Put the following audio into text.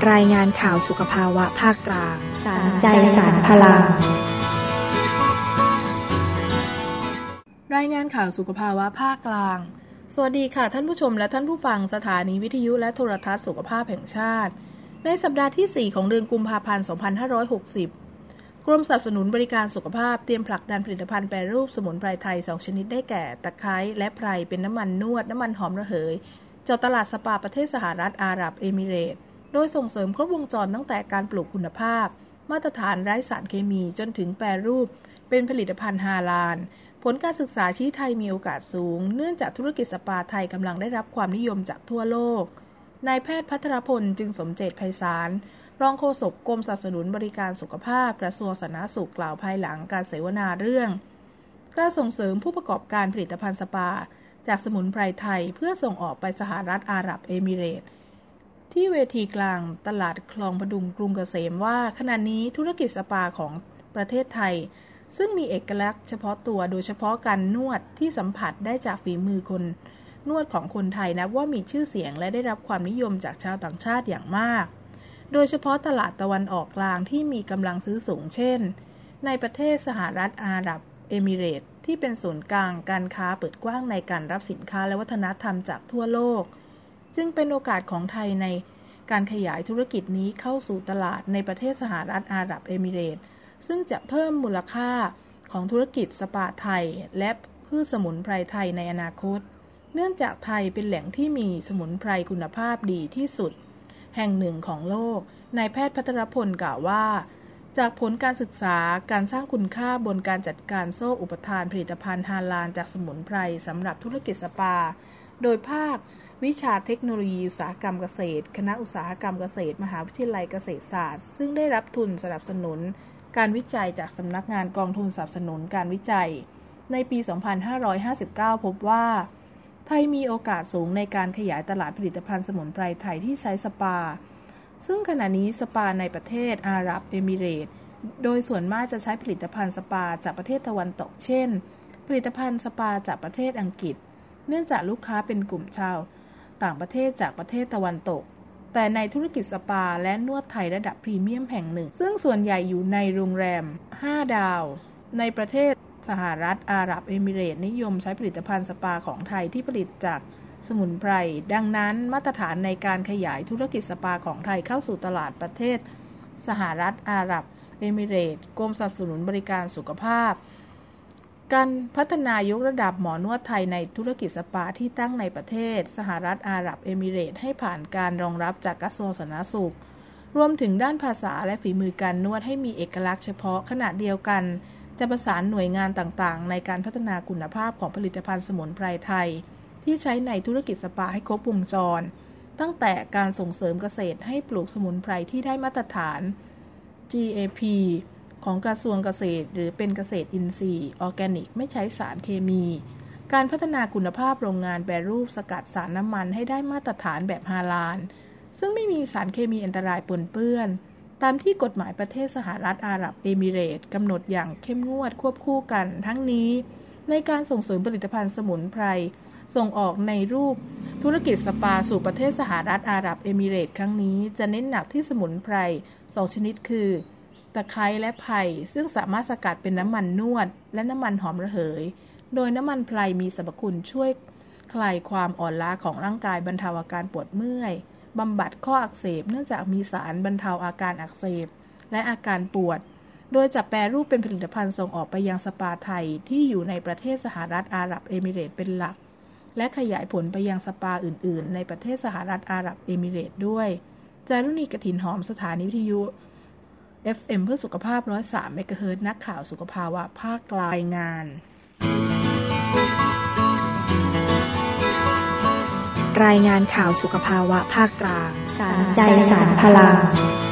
รายงานข่าวสุขภาวะภาคกลางสารใจสารพลังรายงานข่าวสุขภาวะภาคกลางสวัสดีค่ะท่านผู้ชมและท่านผู้ฟังสถานีวิทยุและโทรทัศน์สุขภาพแห่งชาติในสัปดาห์ที่4ของเดือนกุมภาพันธ์2560กรมสนับสนุนบริการสุขภาพเตรียมผลักดันผลิตภัณฑ์แปรรูปสมุนไพรไทย2ชนิดได้แก่ตะไคร้และไพรเป็นน้ำมันนวดน้ำมันหอมระเหยเจาะตลาดสปาประเทศสหรัฐอาหรับเอมิเรตส์โดยส่งเสริมครบวงจรตั้งแต่การปลูกคุณภาพมาตรฐานไร้สารเคมีจนถึงแปรรูปเป็นผลิตภัณฑ์ฮาลาลผลการศึกษาชี้ไทยมีโอกาสสูงเนื่องจากธุรกิจสปาไทยกำลังได้รับความนิยมจากทั่วโลกนายแพทย์ภัทรพลจึงสมเจตไพศาลรองโฆษกกรมสนับสนุนบริการสุขภาพกระทรวงสาธารณสุขกล่าวภายหลังการเสวนาเรื่องการส่งเสริมผู้ประกอบการผลิตภัณฑ์สปาจากสมุนไพรไทยเพื่อส่งออกไปสหรัฐอาหรับเอมิเรตส์ที่เวทีกลางตลาดคลองพดุงกรุงเกษมว่าขณะนี้ธุรกิจสปาของประเทศไทยซึ่งมีเอกลักษณ์เฉพาะตัวโดยเฉพาะการนวดที่สัมผัสได้จากฝีมือคนนวดของคนไทยนับว่ามีชื่อเสียงและได้รับความนิยมจากชาวต่างชาติอย่างมากโดยเฉพาะตลาดตะวันออกกลางที่มีกำลังซื้อสูงเช่นในประเทศสหรัฐอาหรับเอมิเรตส์ที่เป็นศูนย์กลางการค้าเปิดกว้างในการรับสินค้าและวัฒนธรรมจากทั่วโลกจึงเป็นโอกาสของไทยในการขยายธุรกิจนี้เข้าสู่ตลาดในประเทศสหรัฐอาหรับเอมิเรตส์ซึ่งจะเพิ่มมูลค่าของธุรกิจสปาไทยและพืชสมุนไพรไทยในอนาคตเนื่องจากไทยเป็นแหล่งที่มีสมุนไพรคุณภาพดีที่สุดแห่งหนึ่งของโลกนายแพทย์ภัทรพลกล่าวว่าจากผลการศึกษาการสร้างคุณค่าบนการจัดการโซ่อุปทานผลิตภัณฑ์ฮาลาลจากสมุนไพรสำหรับธุรกิจสปาโดยภาควิชาเทคโนโลยีอุตสาหกรรมเกษตรคณะอุตสาหกรรมเกษตรมหาวิทยาลัยเกษตรศาสตร์ซึ่งได้รับทุนสนับสนุนการวิจัยจากสำนักงานกองทุนสนับสนุนการวิจัยในปี 2559 พบว่าไทยมีโอกาสสูงในการขยายตลาดผลิตภัณฑ์สมุนไพรไทยที่ใช้สปาซึ่งขณะนี้สปาในประเทศอาหรับเอมิเรตส์โดยส่วนมากจะใช้ผลิตภัณฑ์สปาจากประเทศตะวันตกเช่นผลิตภัณฑ์สปาจากประเทศอังกฤษเนื่องจากลูกค้าเป็นกลุ่มชาวต่างประเทศจากประเทศตะวันตกแต่ในธุรกิจสปาและนวดไทยระดับพรีเมียมแห่งหนึ่งซึ่งส่วนใหญ่อยู่ในโรงแรม5 ดาวในประเทศสหรัฐอาหรับเอมิเรตส์นิยมใช้ผลิตภัณฑ์สปาของไทยที่ผลิตจากสมุนไพรดังนั้นมาตรฐานในการขยายธุรกิจสปาของไทยเข้าสู่ตลาดประเทศสหรัฐอาหรับเอมิเรตส์กรมสนับสนุนบริการสุขภาพการพัฒนายกระดับหมอนวดไทยในธุรกิจสปาที่ตั้งในประเทศสหรัฐอาหรับเอมิเรตส์ให้ผ่านการรองรับจากกระทรวงสาธารณสุขรวมถึงด้านภาษาและฝีมือการนวดให้มีเอกลักษณ์เฉพาะขณะเดียวกันจะประสานหน่วยงานต่างๆในการพัฒนาคุณภาพของผลิตภัณฑ์สมุนไพรไทยที่ใช้ในธุรกิจสปาให้ครบวงจรตั้งแต่การส่งเสริมเกษตรให้ปลูกสมุนไพรที่ได้มาตรฐาน GAP ของกระทรวงเกษตรหรือเป็นเกษตรอินทรีย์ออร์แกนิกไม่ใช้สารเคมีการพัฒนาคุณภาพโรงงานแปรรูปสกัดสารน้ำมันให้ได้มาตรฐานแบบฮาลาลซึ่งไม่มีสารเคมีอันตรายปนเปื้อนตามที่กฎหมายประเทศสหรัฐอาหรับเอมิเรตส์กำหนดอย่างเข้มงวดควบคู่กันทั้งนี้ในการส่งเสริมผลิตภัณฑ์สมุนไพรส่งออกในรูปธุรกิจสปาสู่ประเทศสหรัฐอาหรับเอมิเรตส์ครั้งนี้จะเน้นหนักที่สมุนไพร2ชนิดคือตะไคร้และไพรซึ่งสามารถสกัดเป็นน้ำมันนวดและน้ำมันหอมระเหยโดยน้ำมันไพรมีสรรพคุณช่วยคลายความอ่อนล้าของร่างกายบรรเทาอาการปวดเมื่อยบำบัดข้ออักเสบเนื่องจากมีสารบรรเทาอาการอักเสบและอาการปวดโดยจะแปรรูปเป็นผลิตภัณฑ์ส่งออกไปยังสปาไทยที่อยู่ในประเทศสหรัฐอาหรับเอมิเรตส์เป็นหลักและขยายผลไปยังสปาอื่นๆในประเทศสหรัฐอาหรับเอมิเรตส์ด้วยจารุณีกฐินหอมสถานีวิทยุ FM เพื่อสุขภาพ 103 เมกะเฮิรตซ์นักข่าวสุขภาวะภาคกลางรายงานรายงานข่าวสุขภาวะภาคกลางสารใจสารพลัง